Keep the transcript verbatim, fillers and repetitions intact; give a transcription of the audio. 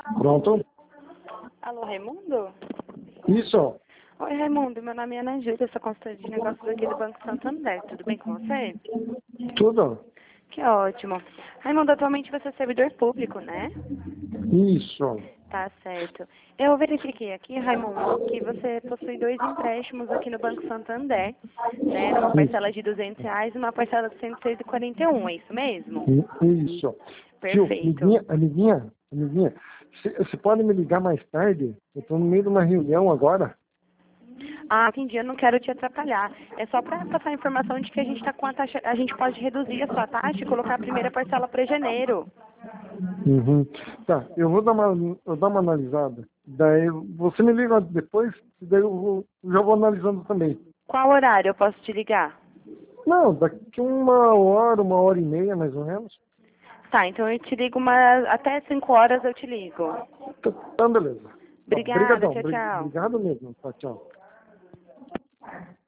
Pronto? Alô, Raimundo? Isso. Oi, Raimundo. Meu nome é Ana Júlia, sou consultora de negócios aqui do Banco Santander. Tudo bem com você? Tudo? Que ótimo. Raimundo, atualmente você é servidor público, né? Isso. Tá certo. Eu verifiquei aqui, Raimundo, que você possui dois empréstimos aqui no Banco Santander, né? Numa parcela de duzentos reais e uma parcela de cento e seis e quarenta e um, é isso mesmo? Isso. Tio, Perfeito. amiguinha, amiguinha, amiguinha, você pode me ligar mais tarde? Eu estou no meio de uma reunião agora. Ah, entendi, eu não quero te atrapalhar. É só para passar a informação de que a gente está com a taxa, a gente pode reduzir a sua taxa e colocar a primeira parcela para janeiro. Uhum. Tá, eu vou dar uma, eu vou dar uma analisada. Daí você me liga depois, daí eu vou, já vou analisando também. Qual horário eu posso te ligar? Não, daqui uma hora, uma hora e meia mais ou menos. Tá, então eu te ligo uma, até cinco horas eu te ligo. Tá, tá, beleza. Tá, Obrigada, obrigadão, tchau, bri- tchau. obrigado mesmo. Tá, tchau.